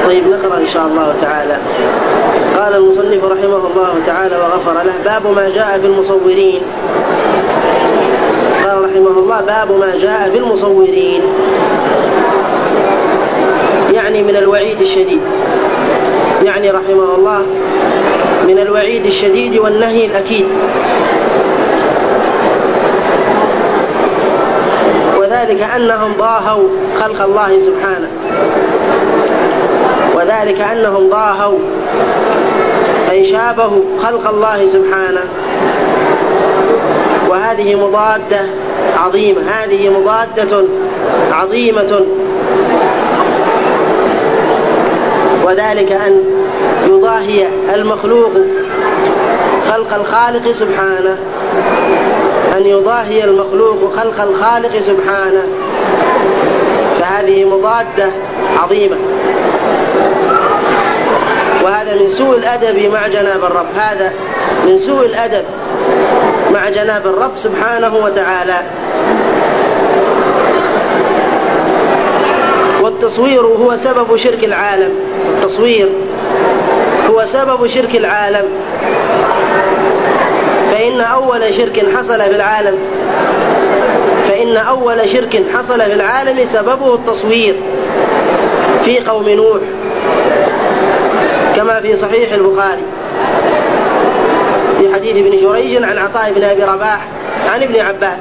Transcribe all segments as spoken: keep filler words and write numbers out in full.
طيب نقرأ إن شاء الله تعالى. قال المصنف رحمه الله تعالى وغفر له: باب ما جاء في المصورين. قال رحمه الله: باب ما جاء في المصورين، يعني من الوعيد الشديد، يعني رحمه الله من الوعيد الشديد والنهي الأكيد، وذلك أنهم ضاهوا خلق الله سبحانه، وذلك أنهم ضاهوا أي شابهوا خلق الله سبحانه، وهذه مضادة عظيمة، هذه مضادة عظيمة، وذلك أن يضاهي المخلوق خلق الخالق سبحانه، أن يضاهي المخلوق خلق الخالق سبحانه، فهذه مضادة عظيمة، وهذا من سوء الأدب مع جناب الرب، هذا من سوء الأدب مع جناب الرب سبحانه وتعالى. والتصوير هو سبب شرك العالم، التصوير هو سبب شرك العالم، فإن أول شرك حصل في العالم فإن أول شرك حصل في العالم سببه التصوير في قوم نوح، كما في صحيح البخاري في حديث ابن جريج عن عطاء بن أبي رباح عن ابن عباس،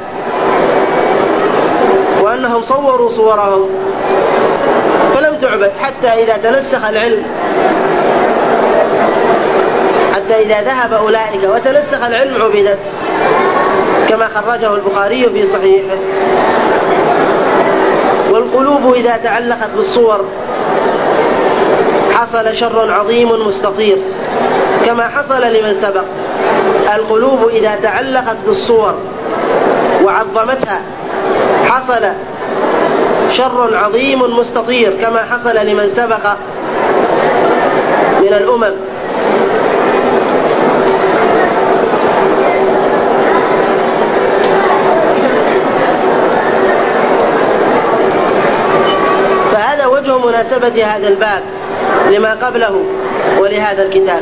وأنهم صوروا صورهم فلم تعبد حتى إذا تنسخ العلم، حتى إذا ذهب أولئك وتنسخ العلم عبدت، كما خرجه البخاري في صحيحه. والقلوب إذا تعلقت بالصور حصل شر عظيم مستطير، كما حصل لمن سبق. القلوب إذا تعلقت بالصور وعظمتها حصل شر عظيم مستطير، كما حصل لمن سبق من الأمم. فهذا وجه مناسبة هذا الباب لما قبله ولهذا الكتاب،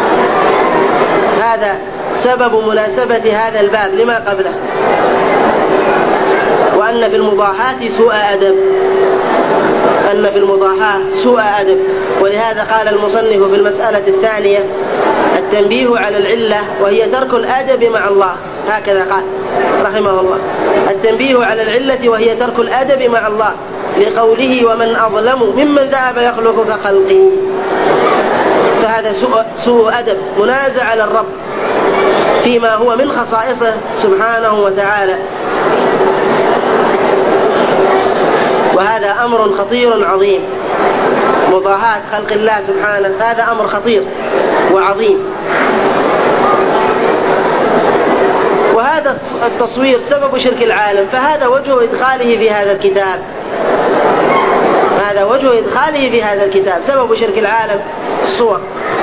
هذا سبب مناسبة هذا الباب لما قبله، وأن في المضاحاة سوء أدب، أن في المضاحاة سوء أدب. ولهذا قال المصنف في المسألة الثانية: التنبيه على العلة وهي ترك الأدب مع الله، هكذا قال رحمه الله: التنبيه على العلة وهي ترك الأدب مع الله، لقوله: ومن أظلم ممن ذهب يخلق كخلقه. فهذا سوء, سوء أدب، منازع على الرب فيما هو من خصائصه سبحانه وتعالى، وهذا أمر خطير عظيم. مضاهاة خلق الله سبحانه هذا أمر خطير وعظيم، وهذا التصوير سبب شرك العالم، فهذا وجه إدخاله في هذا الكتاب، هذا وجه إدخاله في هذا الكتاب، سبب شرك العالم الصور،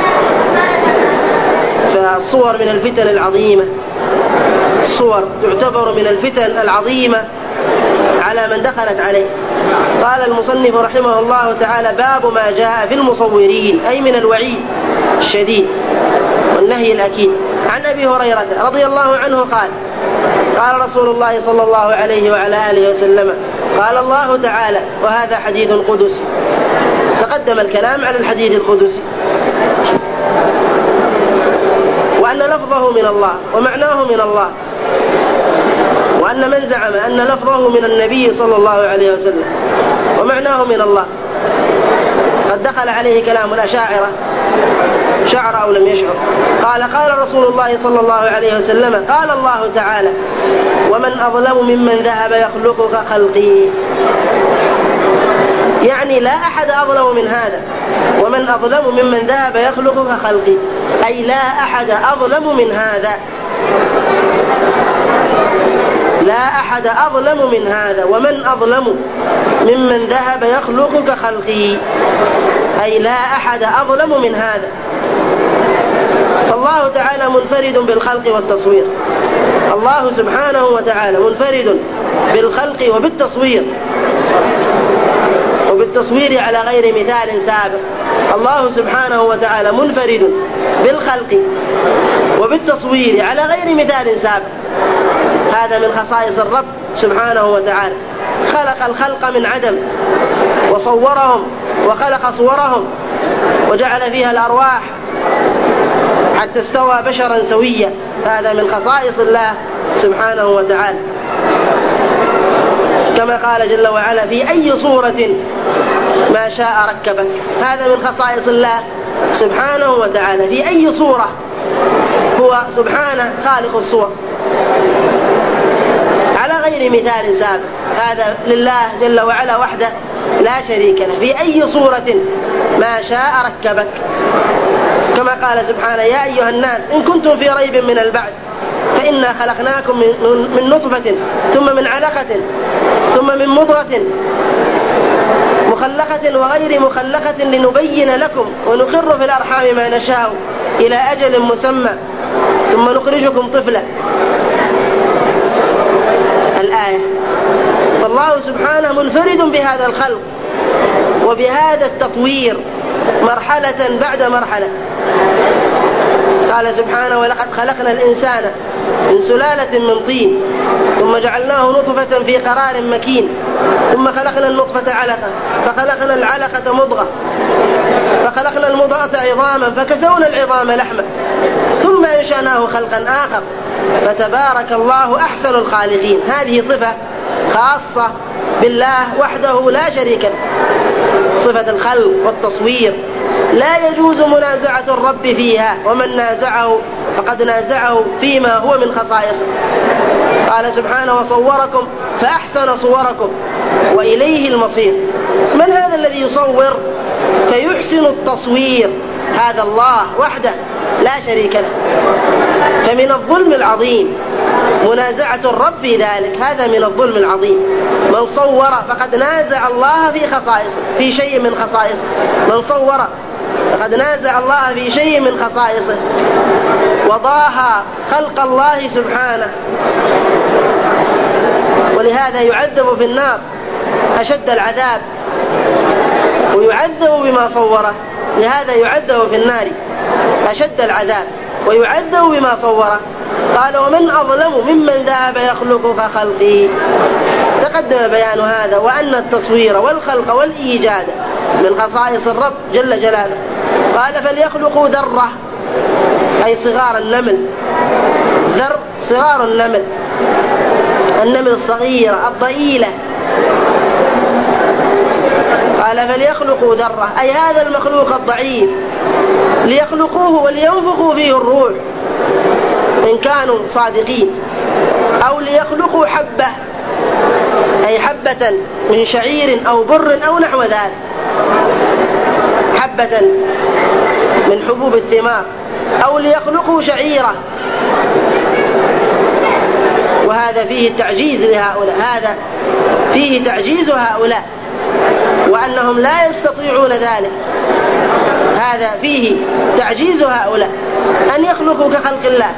فالصور من الفتن العظيمة، الصور تعتبر من الفتن العظيمة على من دخلت عليه. قال المصنف رحمه الله تعالى: باب ما جاء في المصورين، أي من الوعيد الشديد والنهي الأكيد. عن أبي هريرة رضي الله عنه قال: قال رسول الله صلى الله عليه وعلى آله وسلم: قال الله تعالى، وهذا حديث قدسي، تقدم الكلام على الحديث القدسي، وأن لفظه من الله ومعناه من الله، وأن من زعم أن لفظه من النبي صلى الله عليه وسلم ومعناه من الله قد دخل عليه كلام الأشاعرة، شعر أو لم يشعر. قال: قال رسول الله صلى الله عليه وسلم: قال الله تعالى: ومن أظلم ممن ذهب يخلق كخلقي، يعني لا أحد أظلم من هذا، ومن أظلم ممن ذهب يخلق كخلقي، أي لا أحد أظلم من هذا، لا أحد أظلم من هذا، ومن أظلم ممن ذهب يخلق كخلقي، أي لا أحد أظلم من هذا. فالله تعالى منفرد بالخلق والتصوير، الله سبحانه وتعالى منفرد بالخلق وبالتصوير وبالتصوير على غير مثال سابق. الله سبحانه وتعالى منفرد بالخلق وبالتصوير على غير مثال سابق. هذا من خصائص الرب سبحانه وتعالى. خلق الخلق من عدم وصورهم وخلق صورهم وجعل فيها الأرواح حتى استوى بشرا سويا. هذا من خصائص الله سبحانه وتعالى، كما قال جل وعلا في أي صورة ما شاء ركبك. هذا من خصائص الله سبحانه وتعالى، في أي صورة. هو سبحانه خالق الصور على غير مثال سابق. هذا لله جل وعلا وحده لا شريك له. في أي صورة ما شاء ركبك، كما قال سبحانه يا أيها الناس إن كنتم في ريب من البعث فإنا خلقناكم من نطفة ثم من علقة ثم من مضغة مخلقة وغير مخلقة لنبين لكم ونقر في الأرحام ما نشاء إلى أجل مسمى ثم نخرجكم طفلا. الآية. فالله سبحانه منفرد بهذا الخلق وبهذا التطوير مرحلة بعد مرحلة. قال سبحانه ولقد خلقنا الإنسان من سلالة من طين ثم جعلناه نطفة في قرار مكين ثم خلقنا النطفة علقة فخلقنا العلقة مضغة فخلقنا المضغة عظاما فكسونا العظام لحما ثم أنشأناه خلقا آخر فتبارك الله أحسن الخالقين. هذه صفة خاصة بالله وحده لا شريك له، صفة الخلق والتصوير لا يجوز منازعة الرب فيها، ومن نازعه فقد نازعه فيما هو من خصائصه. قال سبحانه وصوركم فأحسن صوركم وإليه المصير. من هذا الذي يصور فيحسن التصوير؟ هذا الله وحده لا شريك له. فمن الظلم العظيم منازعة الرب في ذلك، هذا من الظلم العظيم. من صور فقد نازع الله في خصائصه، في شيء من خصائصه. من صور فقد نازع الله في شيء من خصائصه وضاهى خلق الله سبحانه، ولهذا يعذب في النار أشد العذاب ويعذب بما صوره. لهذا يعذب في النار أشد العذاب ويعذب بما صوره. قال ومن أظلم ممن ذهب يخلق كخلقه. تقدم بيان هذا، وأن التصوير والخلق والإيجاد من خصائص الرب جل جلاله. قال فليخلقوا ذرة، أي صغار النمل. ذر صغار النمل، النمل الصغيرة الضئيلة. قال فليخلقوا ذرة، أي هذا المخلوق الضعيف، ليخلقوه ولينفخوا فيه الروح إن كانوا صادقين. أو ليخلقوا حبة، أي حبة من شعير أو بر أو نحو ذلك، حبة من حبوب الثمار. أو ليخلقوا شعيرة، وهذا فيه التعجيز لهؤلاء، هذا فيه تعجيز هؤلاء وأنهم لا يستطيعون ذلك. هذا فيه تعجيز هؤلاء أن يخلقوا كخلق الله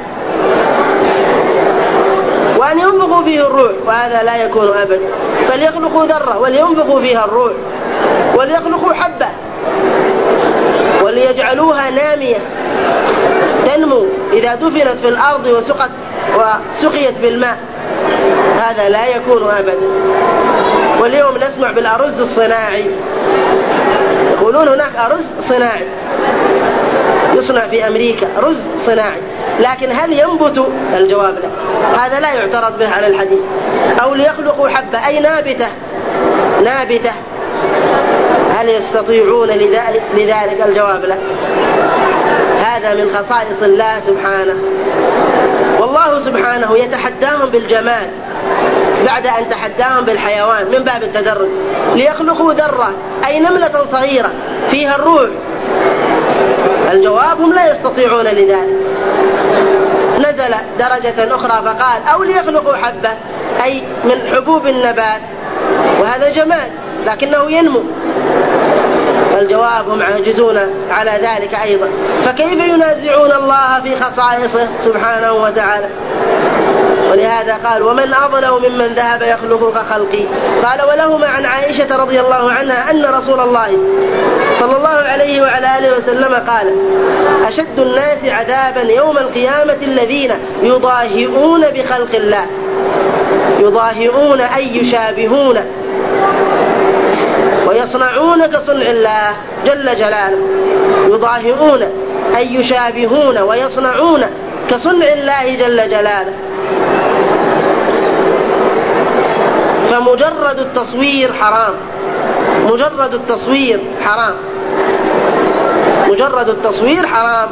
وأن ينفخوا فيه الروح، وهذا لا يكون أبدا. فليخلقوا ذرة ولينفخوا فيها الروح، وليخلقوا حبة وليجعلوها نامية تنمو إذا دفنت في الأرض وسقت وسقيت بالماء، هذا لا يكون أبدا. واليوم نسمع بالأرز الصناعي، يقولون هناك أرز صناعي يصنع في أمريكا، رز صناعي، لكن هل ينبت؟ الجواب لا، هذا لا يعترض به على الحديث. أو ليخلقوا حبة، أي نابتة نابتة، هل يستطيعون لذلك؟ الجواب لا. هذا من خصائص الله سبحانه. والله سبحانه يتحداهم بالجمال بعد أن تحداهم بالحيوان من باب التدرج. ليخلقوا ذرة، أي نملة صغيرة فيها الروح. الجواب هم لا يستطيعون لذلك. نزل درجة أخرى فقال أو ليخلقوا حبة، أي من حبوب النبات، وهذا جمال لكنه ينمو. الجواب هم عاجزون على ذلك أيضا. فكيف ينازعون الله في خصائصه سبحانه وتعالى؟ ولهذا قال ومن أظلم ممن ذهب يخلق كخلقي. قال ولهما عن عائشة رضي الله عنها أن رسول الله صلى الله عليه وعلى آله وسلم قال أشد الناس عذابا يوم القيامة الذين يضاهئون بخلق الله. يضاهئون أي يشابهون ويصنعون كصنع الله جل جلاله. يضاهئون أي يشابهون ويصنعون كصنع الله جل جلاله. فمجرد التصوير حرام. مجرد التصوير حرام. مجرد التصوير حرام.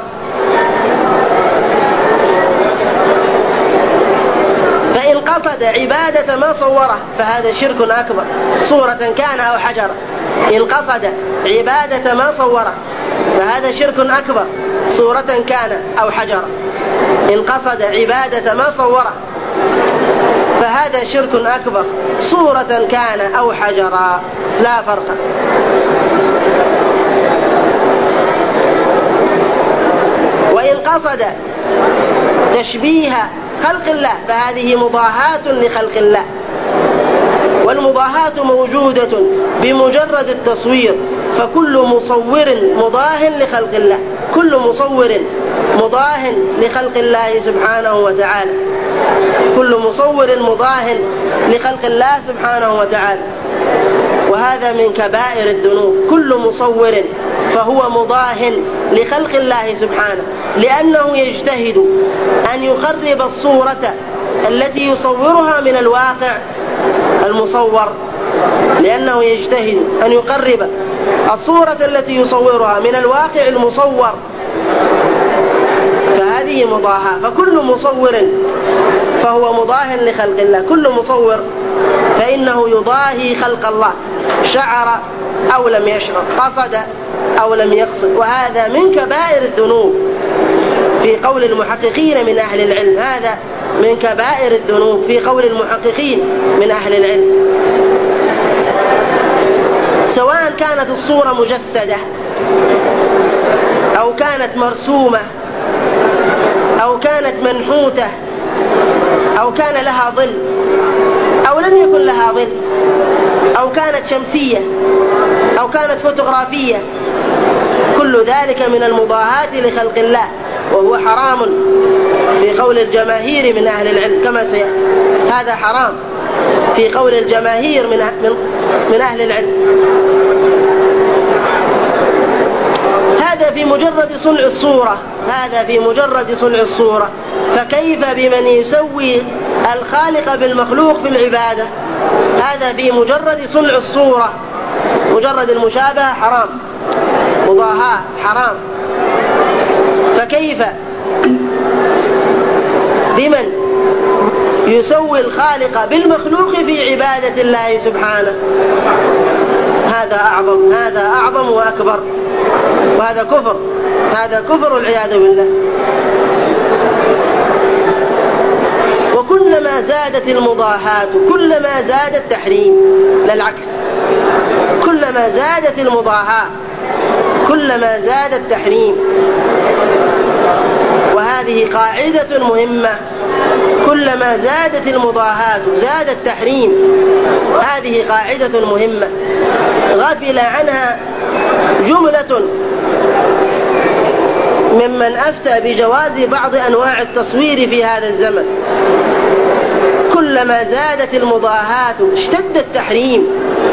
فإن قصد عبادة ما صوره فهذا شرك أكبر صورة كان أو حجرا. إن قصد عبادة ما صوره فهذا شرك أكبر صورة كان أو حجرا. إن قصد عبادة ما صوره فهذا شرك أكبر صورة كان أو حجرا لا فرق. وإن قصد تشبيه خلق الله فهذه مضاهاة لخلق الله. والمضاهاة موجودة بمجرد التصوير. فكل مصور مضاه لخلق الله. كل مصور مضاه لخلق الله سبحانه وتعالى. كل مصور مضاه لخلق الله سبحانه وتعالى. وهذا من كبائر الذنوب. كل مصور فهو مضاه لخلق الله سبحانه لأنه يجتهد أن يقرب الصورة التي يصورها من الواقع المصور. لأنه يجتهد أن يقرب الصورة التي يصورها من الواقع المصور فهذه مضاهاة. فكل مصور فهو مضاه لخلق الله. كل مصور فإنه يضاهي خلق الله شعر أو لم يشعر قصد أو لم يقصد. وهذا من كبائر الذنوب في قول المحققين من أهل العلم. هذا من كبائر الذنوب في قول المحققين من أهل العلم. سواء كانت الصورة مجسدة أو كانت مرسومة أو كانت منحوتة أو كان لها ظل أو لم يكن لها ظل أو كانت شمسية أو كانت فوتوغرافية. كل ذلك من المضاهاة لخلق الله وهو حرام في قول الجماهير من أهل العلم كما سيأتي. هذا حرام في قول الجماهير من من أهل العلم. هذا في مجرد صنع الصورة. هذا في مجرد صنع الصورة. فكيف بمن يسوي الخالق بالمخلوق في العبادة؟ هذا في مجرد صنع الصورة. مجرد المشابهة حرام. مضاهاة حرام. فكيف بمن يسوي الخالق بالمخلوق في عبادة الله سبحانه؟ هذا أعظم. هذا أعظم وأكبر. وهذا كفر. هذا كفر والعياذ بالله. وكلما زادت المضاهاة كلما زاد التحريم. لا العكس. كلما زادت المضاهاة كلما زاد التحريم. وهذه قاعدة مهمة. كلما زادت المضاهاة زاد التحريم. هذه قاعدة مهمة غفل عنها جملة ممن أفتى بجواز بعض أنواع التصوير في هذا الزمن. كلما زادت المضاهاة اشتد التحريم.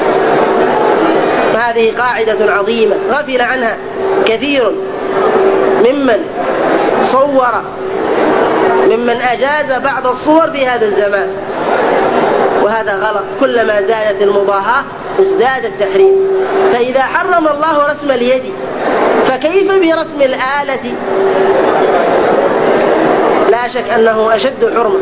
هذه قاعدة عظيمة غفل عنها كثير ممن صور ممن أجاز بعض الصور في هذا الزمان. وهذا غلط. كلما زادت المضاهاة ازداد التحريم. فإذا حرم الله رسم اليد فكيف برسم الآلة؟ لا شك أنه أشد حرمة.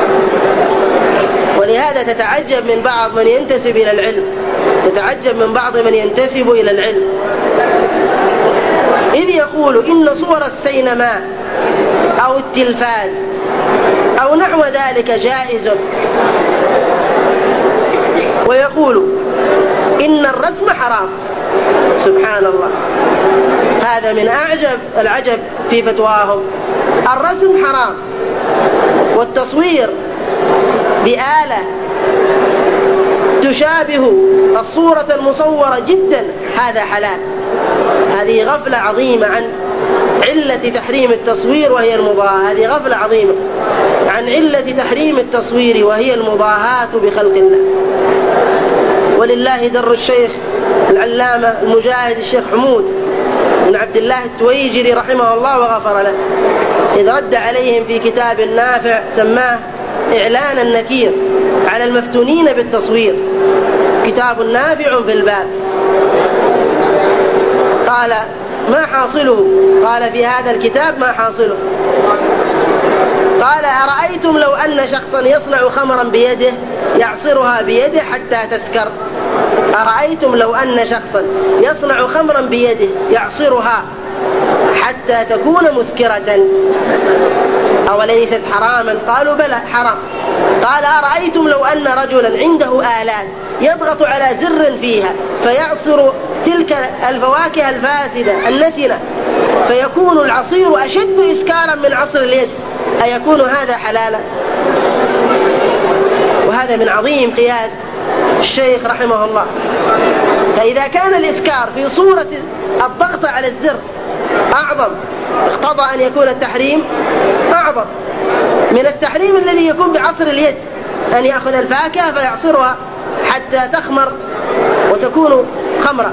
ولهذا تتعجب من بعض من ينتسب إلى العلم. تتعجب من بعض من ينتسب إلى العلم إذ يقول إن صور السينما أو التلفاز أو نحو ذلك جائز، ويقول إن الرسم حرام. سبحان الله. هذا من أعجب العجب في فتواهم. الرسم حرام والتصوير بآلة تشابه الصورة المصورة جدا هذا حلال. هذه غفلة عظيمة عن علة تحريم التصوير وهي المضاهاة. هذه غفلة عظيمة عن علة تحريم التصوير وهي المضاهاة بخلق الله. ولله در الشيخ العلامة المجاهد الشيخ حمود بن عبد الله التويجري رحمه الله وغفر له، إذ رد عليهم في كتاب نافع سماه إعلان النكير على المفتونين بالتصوير، كتاب نافع في الباب. قال ما حاصله؟ قال في هذا الكتاب ما حاصله؟ قال أرأيتم لو أن شخصا يصنع خمرا بيده يعصرها بيده حتى تسكر. أرأيتم لو أن شخصا يصنع خمرا بيده يعصرها حتى تكون مسكرة أوليست حراما؟ قالوا بلى حرام. قال أرأيتم لو أن رجلا عنده آلات يضغط على زر فيها فيعصر تلك الفواكه الفاسدة النتنة فيكون العصير أشد إسكارا من عصر اليد، أيكون هذا حلالا؟ وهذا من عظيم قياس الشيخ رحمه الله. فإذا كان الإسكار في صورة الضغط على الزر أعظم، اقتضى أن يكون التحريم أعظم من التحريم الذي يكون بعصر اليد، أن يأخذ الفاكهة فيعصرها حتى تخمر وتكون خمرا.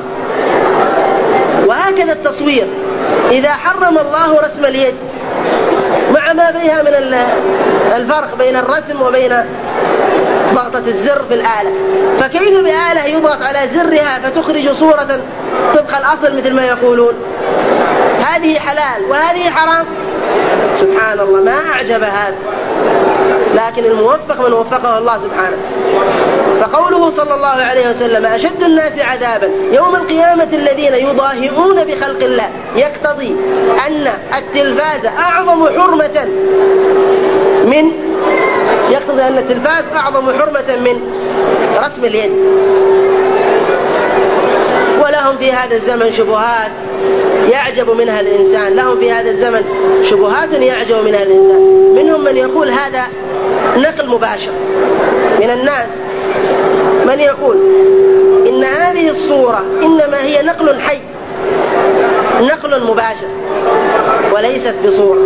وهكذا التصوير، إذا حرم الله رسم اليد مع ما فيها من الفرق بين الرسم وبين ضغطة الزر في الآلة، فكيف بآلة يضغط على زرها فتخرج صورة طبق الأصل مثل ما يقولون؟ هذه حلال وهذه حرام. سبحان الله، ما أعجب هذا. لكن الموفق من وفقه الله سبحانه. فقوله صلى الله عليه وسلم أشد الناس عذابا يوم القيامة الذين يضاهئون بخلق الله، يقتضي أن التلفاز أعظم حرمة من يقتضي أن التلفاز أعظم حرمة من رسم اليد. ولهم في هذا الزمن شبهات يعجب منها الإنسان، لهم في هذا الزمن شبهات يعجب منها الإنسان. منهم من يقول هذا نقل مباشر من الناس، من يقول إن هذه الصورة إنما هي نقل حي، نقل مباشر وليست بصورة.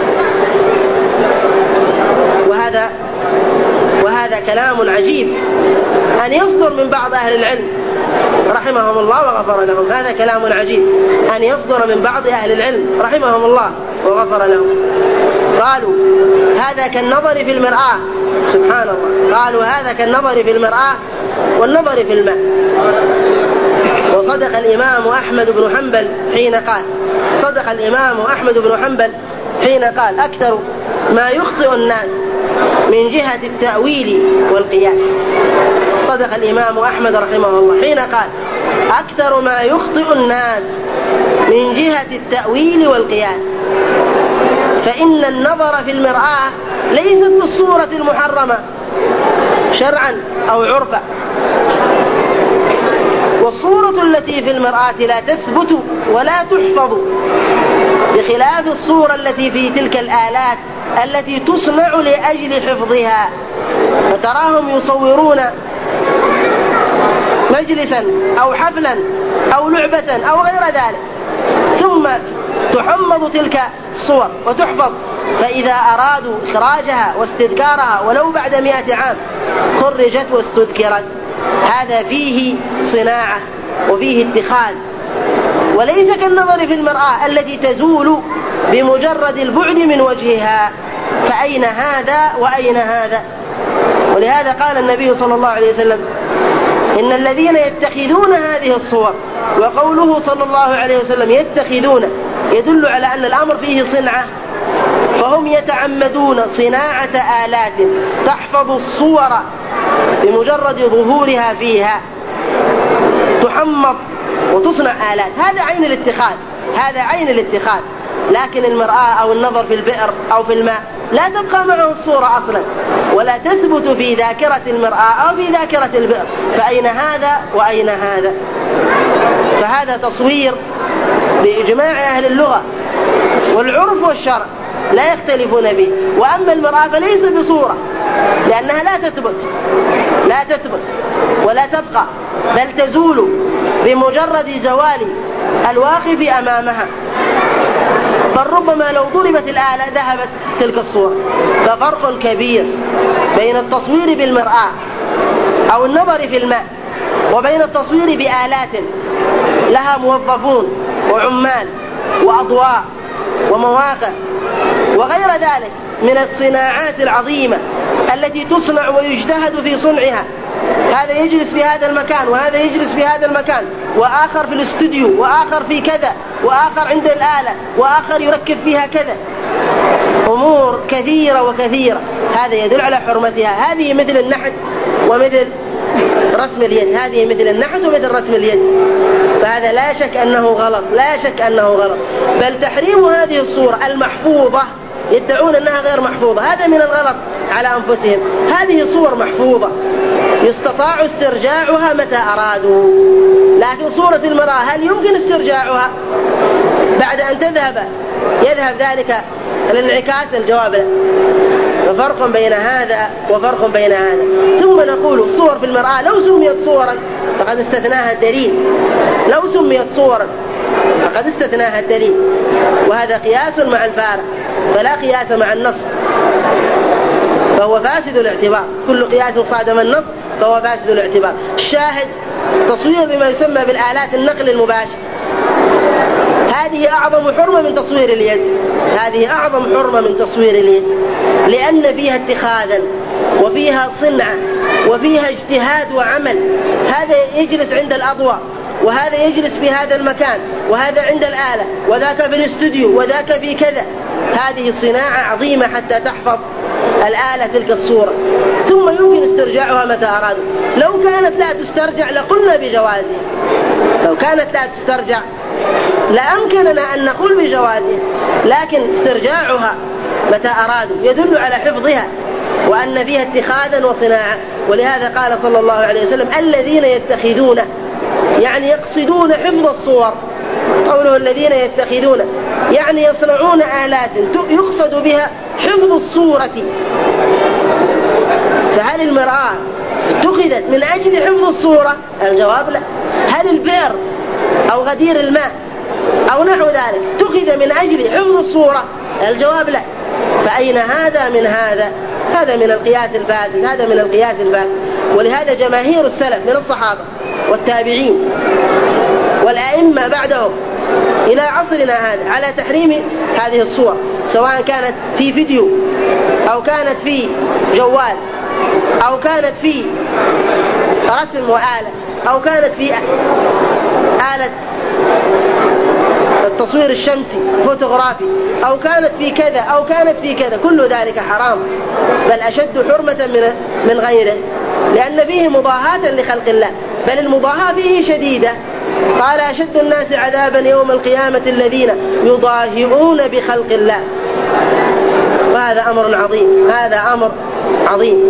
وهذا وهذا كلام عجيب أن يصدر من بعض أهل العلم رحمهم الله وغفر لهم. هذا كلام عجيب أن يصدر من بعض أهل العلم رحمهم الله وغفر لهم. قالوا هذا كالنظر في المرآة. سبحان الله، قالوا هذا كالنظر في المرآة والنظر في الماء. وصدق الإمام أحمد بن حنبل حين قال صدق الإمام أحمد بن حنبل حين قال أكثر ما يخطئ الناس من جهة التأويل والقياس. صدق الإمام أحمد رحمه الله حين قال أكثر ما يخطئ الناس من جهة التأويل والقياس، فإن النظر في المرآة ليست بالصورة المحرمة شرعا أو عرفا، والصورة التي في المرآة لا تثبت ولا تحفظ، بخلاف الصورة التي في تلك الآلات التي تصنع لأجل حفظها. فتراهم يصورون مجلسا أو حفلا أو لعبة أو غير ذلك، ثم تحمض تلك الصور وتحفظ، فإذا أرادوا إخراجها واستذكارها ولو بعد مئة عام خرجت واستذكرت. هذا فيه صناعة وفيه اتخاذ، وليس كالنظر في المرآة التي تزول بمجرد البعد من وجهها. فأين هذا وأين هذا؟ ولهذا قال النبي صلى الله عليه وسلم إن الذين يتخذون هذه الصور، وقوله صلى الله عليه وسلم يتخذون يدل على أن الأمر فيه صنعة، فهم يتعمدون صناعة آلات تحفظ الصور بمجرد ظهورها فيها، تحمض وتصنع آلات. هذا عين الاتخاذ، هذا عين الاتخاذ. لكن المرآة أو النظر في البئر أو في الماء لا تبقى معه الصورة أصلا، ولا تثبت في ذاكرة المرآة أو في ذاكرة البئر. فأين هذا وأين هذا؟ فهذا تصوير بإجماع أهل اللغة والعرف والشرع لا يختلفون به. وأما المرآة فليس بصورة، لأنها لا تثبت لا تثبت ولا تبقى، بل تزول بمجرد زوال الواقف أمامها، بل ربما لو ضربت الآلة ذهبت تلك الصورة. ففرق كبير بين التصوير بالمرآة أو النظر في الماء وبين التصوير بآلات لها موظفون وعمال وأضواء ومواقع وغير ذلك من الصناعات العظيمة التي تصنع ويجتهد في صنعها. هذا يجلس في هذا المكان وهذا يجلس في هذا المكان، وآخر في الاستوديو وآخر في كذا وآخر عند الآلة وآخر يركب فيها كذا، أمور كثيرة وكثيرة. هذا يدل على حرمتها. هذه مثل النحت ومثل رسم اليد، هذه مثل النحت ومثل رسم اليد. فهذا لا شك أنه غلط، لا شك أنه غلط. بل تحريم هذه الصورة المحفوظة، يدعون أنها غير محفوظة، هذا من الغلط على أنفسهم. هذه صور محفوظة يستطاع استرجاعها متى أرادوا، لكن صورة المرأة هل يمكن استرجاعها بعد أن تذهب يذهب ذلك الانعكاس؟ الجواب لا. ففرق بين هذا وفرق بين هذا. ثم نقول صور في المرآة لو سميت صورا فقد استثناها الدليل، لو سميت صورا فقد استثناها الدليل، وهذا قياس مع الفارق، فلا قياس مع النص، فهو فاسد الاعتبار. كل قياس صادم النص فهو فاسد الاعتبار. الشاهد تصوير بما يسمى بالآلات النقل المباشر، هذه أعظم حرمة من تصوير اليد، هذه أعظم حرمة من تصوير اليد، لأن فيها اتخاذا وفيها صنعة وفيها اجتهاد وعمل. هذا يجلس عند الأضواء وهذا يجلس في هذا المكان وهذا عند الآلة وذاك في الاستوديو وذاك في كذا. هذه صناعة عظيمة حتى تحفظ الآلة تلك الصورة، ثم يمكن استرجاعها متى أرادوا. لو كانت لا تسترجع لقلنا بجوازها، لو كانت لا تسترجع لأمكننا أن نقول بجوازها، لكن استرجاعها متى أرادوا يدل على حفظها وأن فيها اتخاذا وصناعة. ولهذا قال صلى الله عليه وسلم الذين يتخذون، يعني يقصدون حفظ الصور. قوله الذين يتخذون يعني يصنعون آلات يقصد بها حفظ الصورة. فهل المرآة اتخذت من أجل حفظ الصورة؟ الجواب لا. هل البئر أو غدير الماء أو نحو ذلك اتخذ من أجل حفظ الصورة؟ الجواب لا. فأين هذا من هذا؟ هذا من القياس الفاسد، هذا من القياس الفاسد. ولهذا جماهير السلف من الصحابة والتابعين والأئمة بعدهم إلى عصرنا هذا على تحريم هذه الصور، سواء كانت في فيديو أو كانت في جوال أو كانت في رسم وآلة أو كانت في آلة التصوير الشمسي فوتوغرافي أو كانت في كذا أو كانت في كذا. كل ذلك حرام، بل أشد حرمة من من غيره، لأن فيه مضاهاة لخلق الله، بل المضاهاة فيه شديدة. قال أشد الناس عذابا يوم القيامة الذين يضاهئون بخلق الله. وهذا أمر عظيم، هذا أمر عظيم.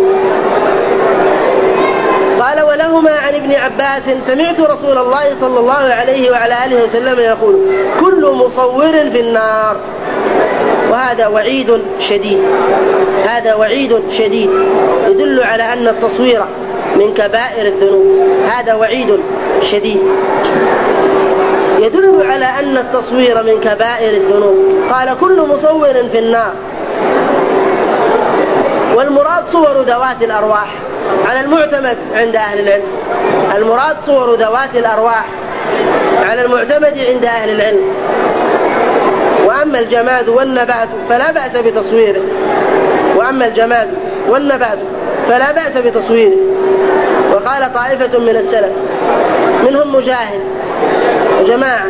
قال ولهما عن ابن عباس سمعت رسول الله صلى الله عليه وعلى آله وسلم يقول كل مصور في النار. وهذا وعيد شديد، هذا وعيد شديد يدل على أن التصوير من كبائر الذنوب. هذا وعيد شديد يدل على أن التصوير من كبائر الذنوب. قال كل مصور في النار. والمراد صور ذوات الأرواح على المعتمد عند أهل العلم، المراد صور ذوات الأرواح على المعتمد عند أهل العلم. وأما الجماد والنبات فلا بأس بتصويره، وأما الجماد والنبات فلا بأس بتصويره. وقال طائفة من السلف منهم مجاهد وجماعة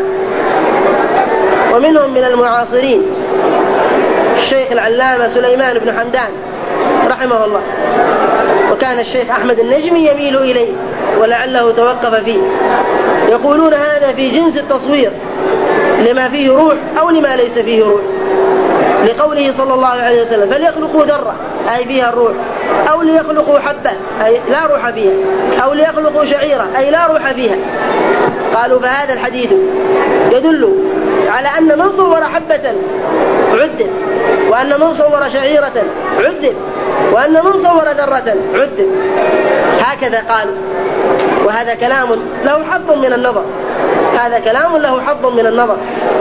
ومنهم من المعاصرين الشيخ العلامة سليمان بن حمدان رحمه الله، وكان الشيخ أحمد النجمي يميل إليه ولعله توقف فيه، يقولون هذا في جنس التصوير لما فيه روح أو لما ليس فيه روح، لقوله صلى الله عليه وسلم فليخلقوا ذرة أي فيها الروح، أو ليخلقوا حبة أي لا روح فيها، أو ليخلقوا شعيرة أي لا روح فيها. قالوا فهذا الحديث يدل على أن من صور حبة عذب، وأن من صور شعيرة عذب، وأن من صور ذرة عد. هكذا قالوا، وهذا كلام له حظ من النظر، هذا كلام له حظ من النظر،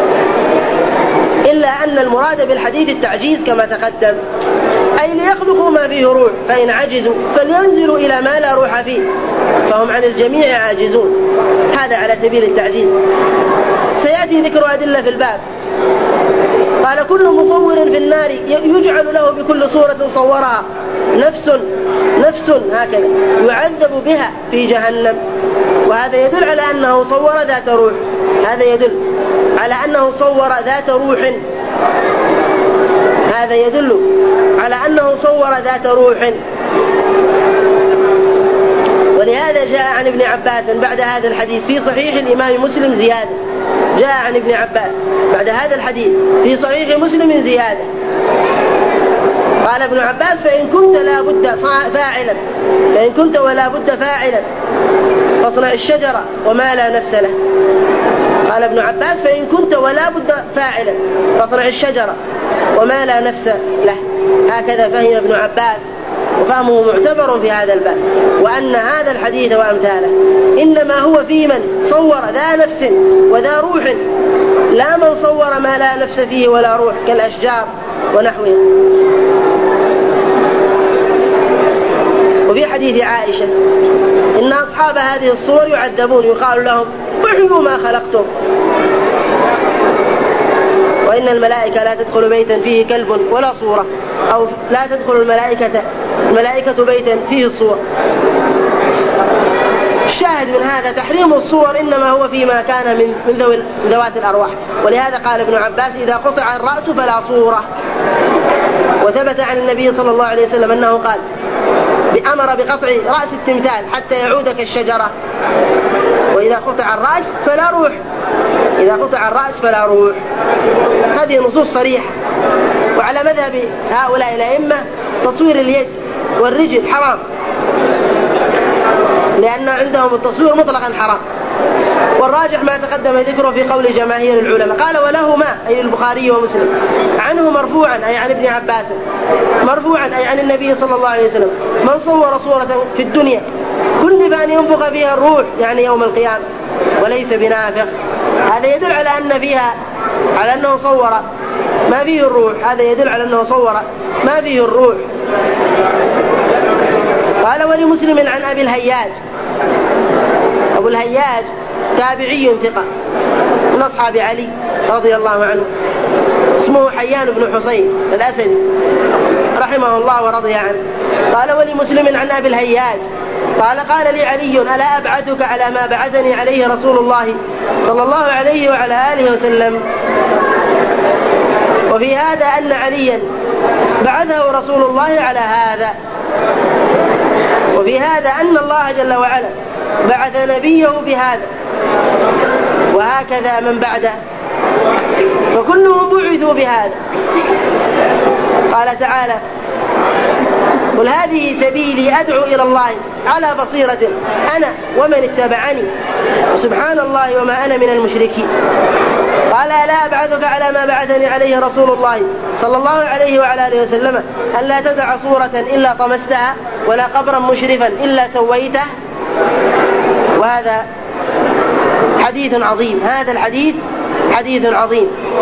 إلا أن المراد بالحديث التعجيز كما تقدم، أي ليخلقوا ما فيه روح، فإن عجزوا فلينزلوا إلى ما لا روح فيه، فهم عن الجميع عاجزون. هذا على سبيل التعجيز. سيأتي ذكر أدلة في الباب. قال كل مصور في النار يجعل له بكل صورة صورها نفس نفس هكذا يعذب بها في جهنم. وهذا يدل على أنه صور ذات روح، هذا يدل على أنه صور ذات روح، هذا يدل على أنه صور ذات روح. ولهذا جاء عن ابن عباس بعد هذا الحديث في صحيح الإمام مسلم زيادة، جاء عن ابن عباس بعد هذا الحديث في صحيح مسلم زيادة. قال ابن عباس فإن كنت لا بد فاعلا فإن كنت ولا بد فاعلا فاصنع الشجرة وما لا نفس له. قال ابن عباس فإن كنت ولا بد فاعلا فاصنع الشجرة وما لا نفس له. هكذا فهم ابن عباس، وفهمه معتبر في هذا الباب. وأن هذا الحديث وأمثاله إنما هو في من صور ذا نفس وذا روح، لا من صور ما لا نفس فيه ولا روح كالأشجار ونحوها. وفي حديث عائشة إن أصحاب هذه الصور يعذبون، يقال لهم احيوا ما خلقتم. وإن الملائكة لا تدخل بيتا فيه كلب ولا صورة، أو لا تدخل الملائكة الملائكة بيتا فيه الصور. الشاهد من هذا تحريم الصور إنما هو فيما كان من من ذوي ذوات الأرواح. ولهذا قال ابن عباس إذا قطع الرأس فلا صورة. وثبت عن النبي صلى الله عليه وسلم أنه قال أمر بقطع رأس التمثال حتى يعود كالشجرة، وإذا قطع الرأس فلا روح، إذا قطع الرأس فلا روح. هذه نصوص صريحة. وعلى مذهب هؤلاء الأئمة تصوير اليد والرجل حرام، لأن عندهم التصوير مطلقا حرام. والراجح ما تقدم ذكره في قول جماهير العلماء. قال ولهما أي البخاري ومسلم عنه مرفوعا أي عن ابن عباس مرفوعا أي عن النبي صلى الله عليه وسلم من صور صورة في الدنيا كل بأن ينفخ فيها الروح يعني يوم القيامة وليس بنافخ. هذا يدل على أن فيها على أنه صور ما فيه الروح، هذا يدل على أنه صور ما فيه الروح. قال ولمسلم عن أبي الهياج، أبو الهياج تابعي ثقة من أصحاب علي رضي الله عنه، اسمه حيان بن حسين الأسدي رحمه الله ورضي عنه. قال ولمسلم عن أبي الهياج قال قال لي علي ألا أبعثك على ما بعثني عليه رسول الله صلى الله عليه وعلى آله وسلم. وفي هذا أن عليا بعثه رسول الله على هذا، وفي هذا أن الله جل وعلا بعث نبيه بهذا، وهكذا من بعده فكلهم بعثوا بهذا. قال تعالى قل هذه سبيلي أدعو إلى الله على بصيرة أنا ومن اتبعني وسبحان الله وما أنا من المشركين. قال ألا أبعثك على ما بعثني عليه رسول الله صلى الله عليه وعلى آله وسلم أن لا تدع صورة إلا طمستها ولا قبرا مشرفا إلا سويته. وهذا حديث عظيم، هذا الحديث حديث عظيم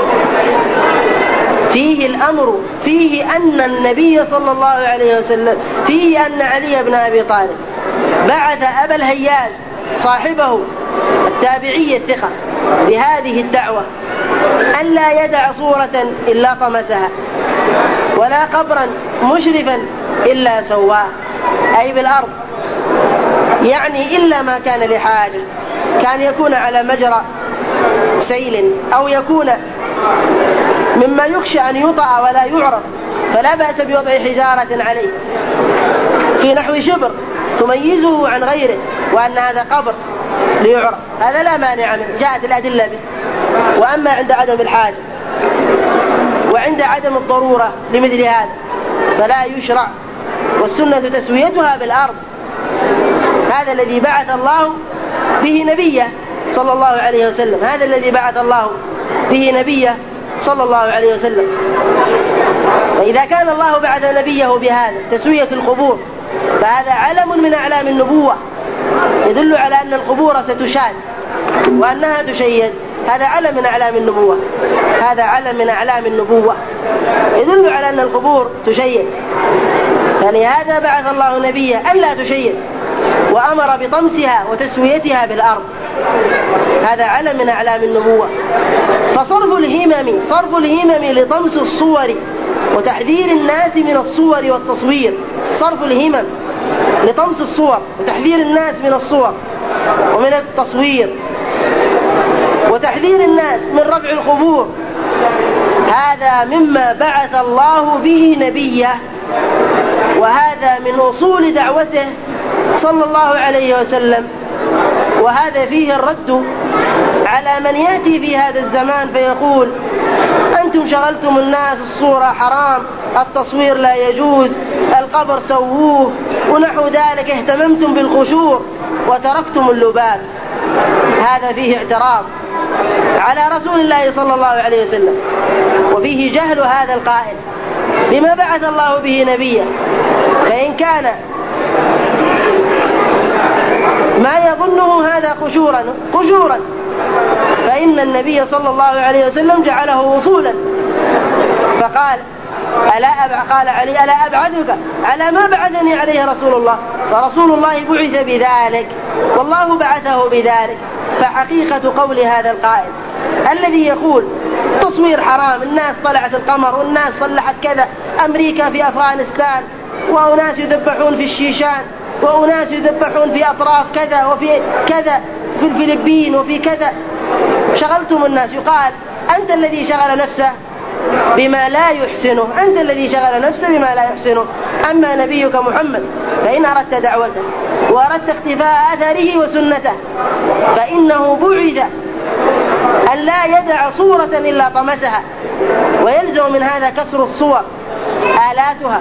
فيه الأمر، فيه أن النبي صلى الله عليه وسلم، فيه أن علي بن أبي طالب بعث أبا الهياج صاحبه التابعي الثقة بهذه الدعوة أن لا يدع صورة إلا طمسها ولا قبرا مشرفا إلا سواه، أي بالأرض، يعني إلا ما كان لحاجة، كان يكون على مجرى سيل أو يكون مما يخشى أن يطأ ولا يعرف، فلا بأس بوضع حجارة عليه في نحو شبر تميزه عن غيره وأن هذا قبر ليعرف، هذا لا مانع منه، جاءت الأدلة به. وأما عند عدم الحاجة وعند عدم الضرورة لمثل هذا فلا يشرع، والسنة تسويتها بالأرض. هذا الذي بعث الله به نبيه صلى الله عليه وسلم، هذا الذي بعث الله به نبيه صلى الله عليه وسلم. فإذا كان الله بعث نبيه بهذا تسوية القبور فهذا علم من أعلام النبوة يدل على أن القبور ستشاد وأنها تشيد. هذا علم من أعلام النبوة، هذا علم من أعلام النبوة يدل على أن القبور تشيد. فلهذا بعث الله نبيه ألا تشيد وأمر بطمسها وتسويتها بالأرض. هذا علم من أعلام النبوة. فصرف الهمم صرف الهمم لطمس الصور وتحذير الناس من الصور والتصوير، صرف الهمم لطمس الصور وتحذير الناس من الصور ومن التصوير وتحذير الناس من رفع القبور، هذا مما بعث الله به نبيه، وهذا من أصول دعوته صلى الله عليه وسلم. وهذا فيه الرد على من يأتي في هذا الزمان فيقول أنتم شغلتم الناس، الصورة حرام، التصوير لا يجوز، القبر سووه ونحو ذلك، اهتممتم بالخشوع وتركتم اللباب. هذا فيه اعتراض على رسول الله صلى الله عليه وسلم، وفيه جهل هذا القائل بما بعث الله به نبيه. فإن كان ما يظنه هذا قشورا قشورا فإن النبي صلى الله عليه وسلم جعله وصولا، فقال ألا أبع قال علي ألا أبعدك على ما بعثني عليه رسول الله، فرسول الله بعث بذلك والله بعثه بذلك. فحقيقة قول هذا القائل الذي يقول تصوير حرام، الناس طلعت القمر والناس صلحت كذا، أمريكا في أفغانستان وأناس يذبحون في الشيشان وأناس يذبحون في أطراف كذا وفي كذا في الفلبين وفي كذا، شغلتم الناس. يقال أنت الذي شغل نفسه بما لا يحسنه، أنت الذي شغل نفسه بما لا يحسنه. أما نبيك محمد فإن أردت دعوته وأردت اختفاء أثره وسنته فإنه بعث أن لا يدع صورة إلا طمسها، ويلزم من هذا كسر الصور آلاتها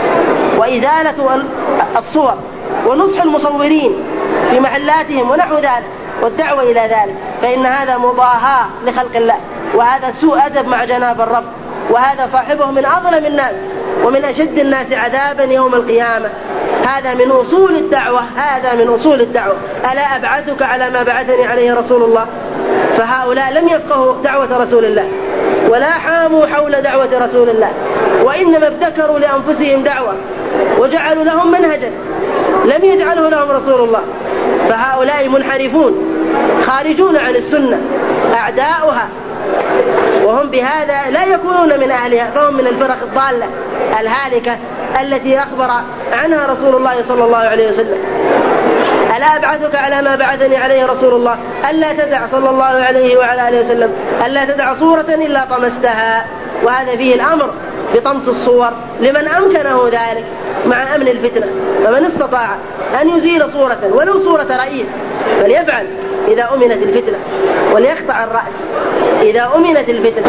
وإزالة الصور ونصح المصورين في محلاتهم ونحو ذلك والدعوة إلى ذلك، فإن هذا مضاهاة لخلق الله، وهذا سوء أدب مع جناب الرب، وهذا صاحبه من أظلم الناس ومن أشد الناس عذابا يوم القيامة. هذا من أصول الدعوة، هذا من أصول الدعوة. ألا أبعثك على ما بعثني عليه رسول الله؟ فهؤلاء لم يفقهوا دعوة رسول الله ولا حاموا حول دعوة رسول الله، وإنما ابتكروا لأنفسهم دعوة وجعلوا لهم منهجا لم يجعله لهم رسول الله. فهؤلاء منحرفون خارجون عن السنة أعداؤها، وهم بهذا لا يكونون من أهلها، فهم من الفرق الضالة الهالكة التي أخبر عنها رسول الله صلى الله عليه وسلم. ألا أبعثك على ما بعثني عليه رسول الله ألا تدع صلى الله عليه وعلى آله وسلم ألا تدع صورة إلا طمستها. وهذا فيه الأمر بطمس الصور لمن أمكنه ذلك مع أمن الفتنة، فمن استطاع أن يزيل صورة ولو صورة رئيس فليفعل إذا أمنت الفتنة، وليقطع الرأس إذا أمنت الفتنة،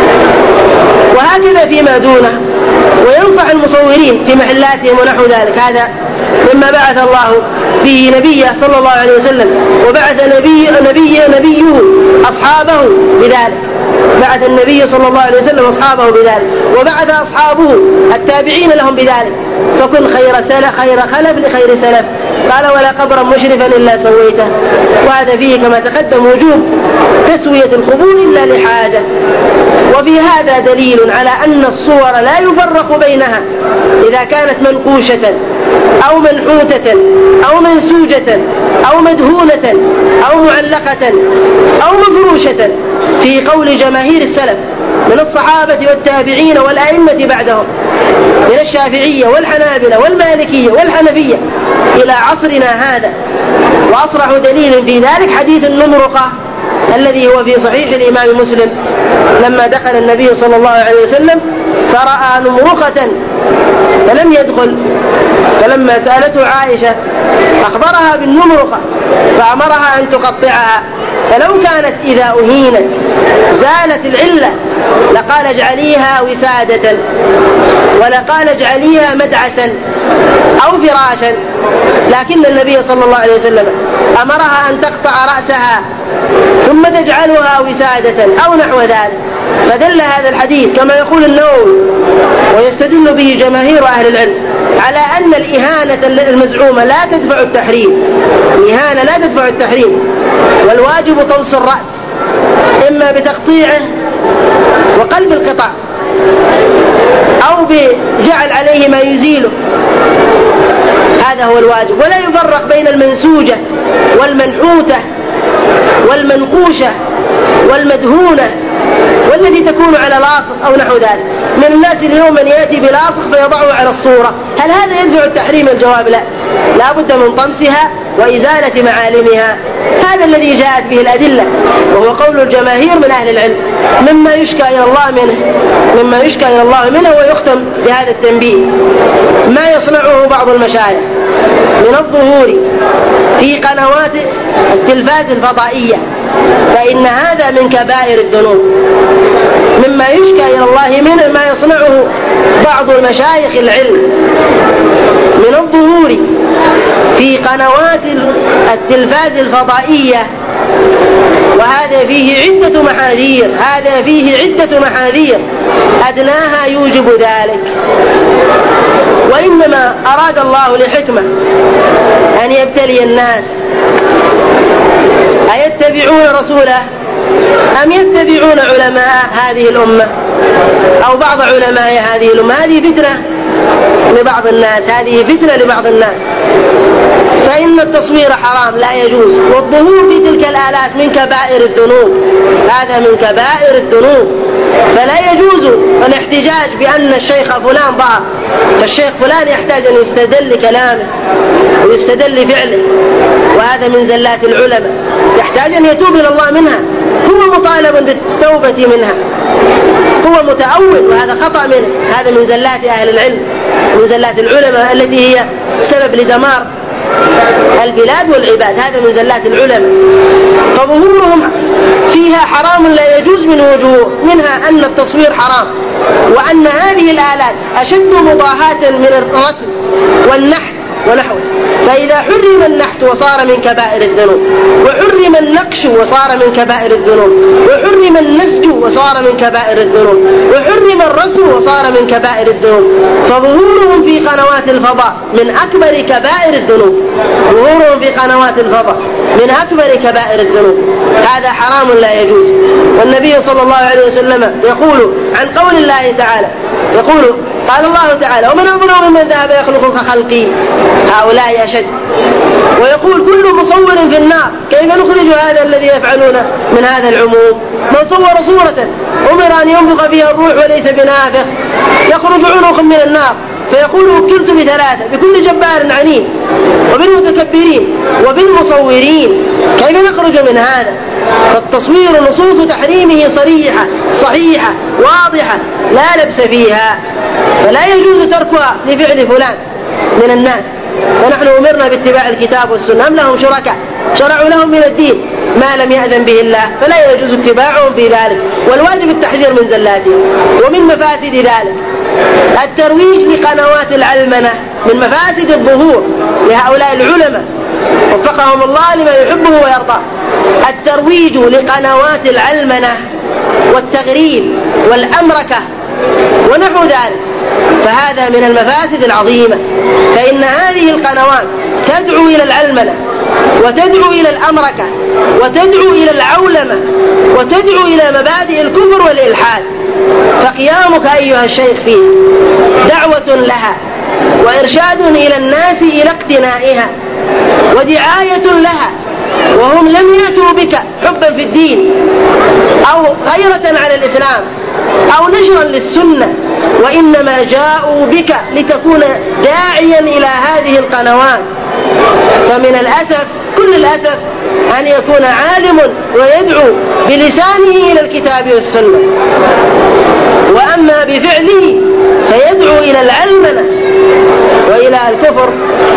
وهكذا فيما دونه. وينصح المصورين في محلاتهم ونحو ذلك. هذا مما بعث الله به نبيه صلى الله عليه وسلم، وبعث نبي نبي نبيه أصحابه بذلك، بعث النبي صلى الله عليه وسلم أصحابه بذلك، وبعث أصحابه التابعين لهم بذلك. فكن خير سلف خير خلف لخير سلف، قال ولا قبرا مشرفا إلا سويته. وهذا فيه كما تقدم وجوب تسوية القبور إلا لحاجة. وفي هذا دليل على أن الصور لا يفرق بينها إذا كانت منقوشة أو منحوتة أو منسوجة أو مدهونة أو معلقة أو مفروشة، في قول جماهير السلف من الصحابة والتابعين والأئمة بعدهم من الشافعية والحنابلة والمالكية والحنفية إلى عصرنا هذا. وأصرح دليل في ذلك حديث النمرقة الذي هو في صحيح الإمام مسلم، لما دخل النبي صلى الله عليه وسلم فرأى نمرقة فلم يدخل، فلما سألته عائشة أخبرها بالنمرقة فأمرها أن تقطعها، فلو كانت إذا أهينت زالت العلة لقال اجعليها وسادة، ولقال اجعليها مدعسا أو فراشا، لكن النبي صلى الله عليه وسلم أمرها أن تقطع رأسها ثم تجعلها وسادة أو نحو ذلك. فدل هذا الحديث كما يقول النووي ويستدل به جماهير أهل العلم على أن الإهانة المزعومة لا تدفع التحريم. الإهانة لا تدفع التحريم، والواجب طمس الرأس إما بتقطيعه وقلب القطع أو بجعل عليه ما يزيله، هذا هو الواجب. ولا يفرق بين المنسوجة والمنحوتة والمنقوشة والمدهونة والتي تكون على لاصق أو نحو ذلك. من الناس اليوم من يأتي بلاصق فيضعه على الصورة، هل هذا يدفع التحريم؟ الجواب لا، لا بد من طمسها وإزالة معالمها. هذا الذي جاءت به الأدلة، وهو قول الجماهير من أهل العلم. مما يشكى إلى الله منه مما يشكى إلى الله منه ويختم بهذا التنبيه: ما يصنعه بعض المشايخ من الظهور في قنوات التلفاز الفضائية، فإن هذا من كبائر الذنوب. مما يشكى إلى الله منه ما يصنعه بعض المشايخ العلم من الظهور في قنوات التلفاز الفضائية، وهذا فيه عدة محاذير هذا فيه عدة محاذير أدناها يوجب ذلك. وإنما أراد الله لحكمة أن يبتلي الناس أيتبعون رسوله أم يتبعون علماء هذه الأمة أو بعض علماء هذه الأمة. هذه فتنة لبعض الناس هذه فتنة لبعض الناس فإن التصوير حرام لا يجوز، والظهور في تلك الآلات من كبائر الذنوب، هذا من كبائر الذنوب. فلا يجوز الاحتجاج بأن الشيخ فلان ضعف، فالشيخ فلان يحتاج أن يستدل لكلامه ويستدل لفعله، وهذا من زلات العلماء، يحتاج أن يتوب إلى الله منها. هو مطالب بالتوبة منها، هو متأول وهذا خطأ منه. هذا من زلات أهل العلم، من زلات العلماء التي هي سبب لدمار البلاد والعباد. هذا من زلات العلماء، فظهورهم فيها حرام لا يجوز من وجوه، منها أن التصوير حرام، وأن هذه الآلات أشد مضاهاة من الرسم والنحت ونحوه. فإذا حرم النحت وصار من كبائر الذنوب، وحرم النقش وصار من كبائر الذنوب، وحرم النسج وصار من كبائر الذنوب، وحرم الرسم وصار من كبائر الذنوب، فظهورهم في قنوات الفضاء من أكبر كبائر الذنوب. ظهورهم في قنوات الفضاء من أكبر كبائر الذنوب، هذا حرام لا يجوز. والنبي صلى الله عليه وسلم يقول عن قول الله تعالى، يقول قال الله تعالى: ومن أظلم ممن ذهب يخلق كخلقي، هؤلاء أشد. ويقول: كل مصور في النار، كيف نخرج هذا الذي يفعلون من هذا العموم؟ من صور صورة أمر أن ينفخ فيها الروح وليس بنافخ يخرج عنق من النار، فيقول: وكلت بثلاثة، بكل جبار عنيد وبالمتكبرين وبالمصورين، كيف نخرج من هذا؟ فالتصوير نصوص تحريمه صريحة صحيحة واضحة لا لبس فيها، فلا يجوز تركها لفعل فلان من الناس. فنحن أمرنا باتباع الكتاب والسنة، أم لهم شركاء شرعوا لهم من الدين ما لم يأذن به الله، فلا يجوز اتباعهم في ذلك، والواجب التحذير من زلاتهم. ومن مفاسد ذلك الترويج لقنوات العلمنة، من مفاسد الظهور لهؤلاء العلماء وفقهم الله لما يحبه ويرضاه، الترويج لقنوات العلمنة والتغريب والأمركة ونحو ذلك، فهذا من المفاسد العظيمة. فإن هذه القنوات تدعو إلى العلمنة وتدعو إلى الأمركة وتدعو إلى العولمة وتدعو إلى مبادئ الكفر والإلحاد. فقيامك أيها الشيخ فيها دعوة لها وإرشاد إلى الناس إلى اقتنائها ودعاية لها، وهم لم يأتوا بك حبا في الدين أو غيرة على الإسلام أو نشرا للسنة، وإنما جاءوا بك لتكون داعيا إلى هذه القنوات. فمن الأسف كل الأسف أن يكون عالم ويدعو بلسانه إلى الكتاب والسنة، وأما بفعله فيدعو إلى العلمنة وإلى الكفر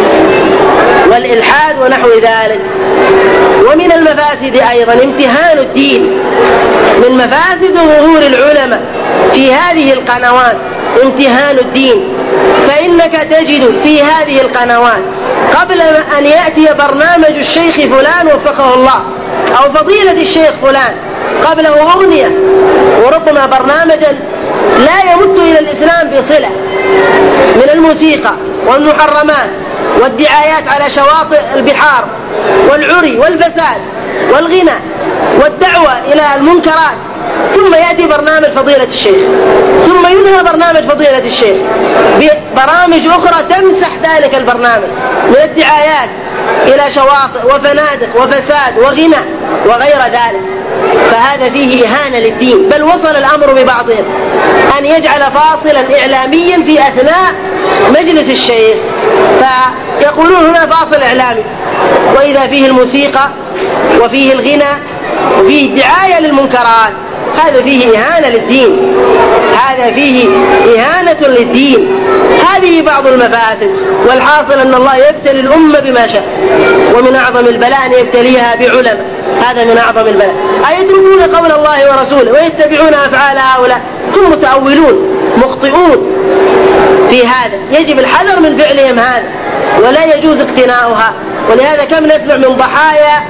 والإلحاد ونحو ذلك. ومن المفاسد أيضا امتهان الدين، من مفاسد ظهور العلماء في هذه القنوات امتهان الدين. فإنك تجد في هذه القنوات قبل أن يأتي برنامج الشيخ فلان وفقه الله أو فضيلة الشيخ فلان قبله أغنية، وربما برنامجا لا يمت إلى الإسلام بصلة من الموسيقى والمحرمات والدعايات على شواطئ البحار والعري والفساد والغنى والدعوة إلى المنكرات، ثم يأتي برنامج فضيلة الشيخ، ثم ينهى برنامج فضيلة الشيخ ببرامج أخرى تمسح ذلك البرنامج من الدعايات إلى شواطئ وفنادق وفساد وغنى وغير ذلك. فهذا فيه إهانة للدين، بل وصل الأمر ببعضهم أن يجعل فاصلا إعلاميا في أثناء مجلس الشيخ، فيقولون هنا فاصل إعلامي، وإذا فيه الموسيقى وفيه الغنى وفيه الدعاية للمنكرات، هذا فيه إهانة للدين، هذا فيه إهانة للدين. هذه بعض المفاسد، والحاصل أن الله يبتلي الأمة بما شاء، ومن أعظم البلاء أن يبتليها بعلماء، هذا من أعظم البلاء. أيتركون قول الله ورسوله ويتبعون أفعال هؤلاء؟ هم متأولون مخطئون في هذا، يجب الحذر من فعلهم هذا، ولا يجوز اقتناؤها. ولهذا كم نسمع من ضحايا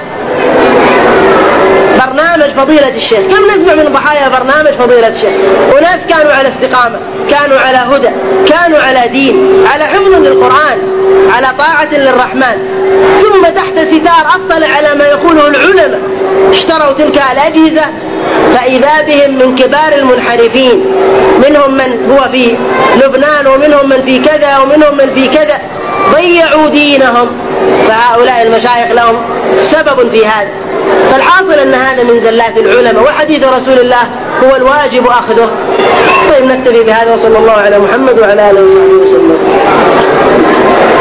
برنامج فضيلة الشيخ، كم نسمع من ضحايا برنامج فضيلة الشيخ، وناس كانوا على استقامة، كانوا على هدى، كانوا على دين، على حفظ للقرآن، على طاعة للرحمن، ثم تحت ستار أطلع على ما يقوله العلماء، اشتروا تلك الأجهزة، فإذا بهم من كبار المنحرفين، منهم من هو في لبنان ومنهم من في كذا ومنهم من في كذا، ضيعوا دينهم. فهؤلاء المشايخ لهم سبب في هذا. فالحاصل أن هذا من زلات العلماء، وحديث رسول الله هو الواجب أخذه. طيب نكتفي بهذا، وصلى الله على محمد وعلى آله وصحبه وسلم.